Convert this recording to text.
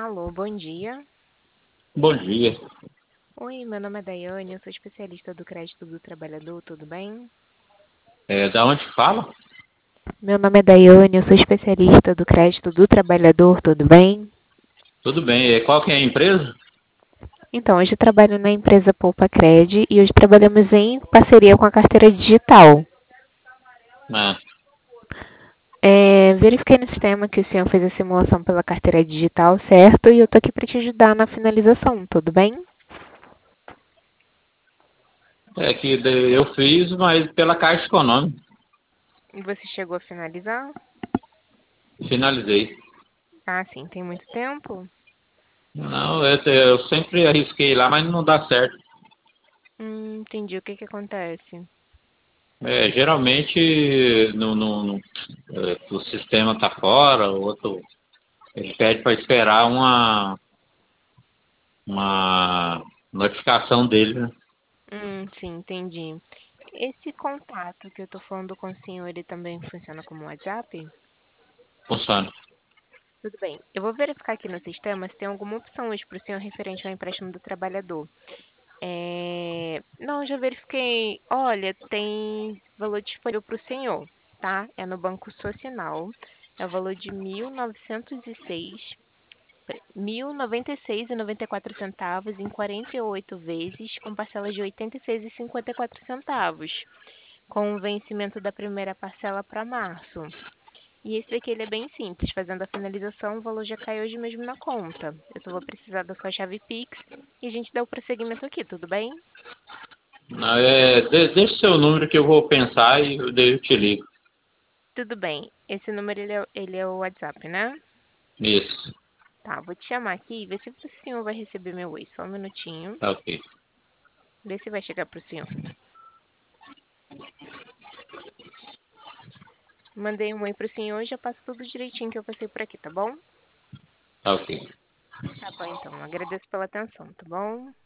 Alô, bom dia. Bom dia. Oi, meu nome é Daiane, eu sou especialista do crédito do trabalhador, tudo bem? Da onde fala? Meu nome é Daiane, eu sou especialista do crédito do trabalhador, tudo bem? Tudo bem. Qual que é a empresa? Então, hoje eu trabalho na empresa Poupa Cred e hoje trabalhamos em parceria com a carteira digital. Ah, Verifiquei no sistema que o senhor fez a simulação pela carteira digital, certo? E eu tô aqui para te ajudar na finalização, tudo bem? eu fiz, mas pela Caixa Econômica. E você chegou a finalizar? Finalizei. Ah, sim, tem muito tempo? Não, eu sempre arrisquei lá, mas não dá certo. Entendi. O que que acontece? Geralmente o sistema está fora, o outro ele pede para esperar uma notificação dele, né? Sim, entendi. Esse contato que eu tô falando com o senhor, ele também funciona como WhatsApp? Funciona. Tudo bem. Eu vou verificar aqui no sistema se tem alguma opção hoje para o senhor referente ao empréstimo do trabalhador. Não, já verifiquei. Olha, tem valor disponível para o senhor, tá? É no Banco Social. É o valor de 1.096,94 em 48 vezes, com parcelas de 86,54 centavos, com o vencimento da primeira parcela para março. E esse daqui ele é bem simples, fazendo a finalização, o valor já cai hoje mesmo na conta. Eu só vou precisar da sua chave Pix e a gente dá o prosseguimento aqui, tudo bem? Não, deixa o seu número que eu vou pensar e daí eu te ligo. Tudo bem. Esse número ele é o WhatsApp, né? Isso. Tá, vou te chamar aqui e ver se o senhor vai receber meu oi. Só um minutinho. Tá ok. Vê se vai chegar pro senhor. Mandei um oi pro senhor e já passo tudo direitinho que eu passei por aqui, tá bom? Tá ok. Tá bom, então. Agradeço pela atenção, tá bom?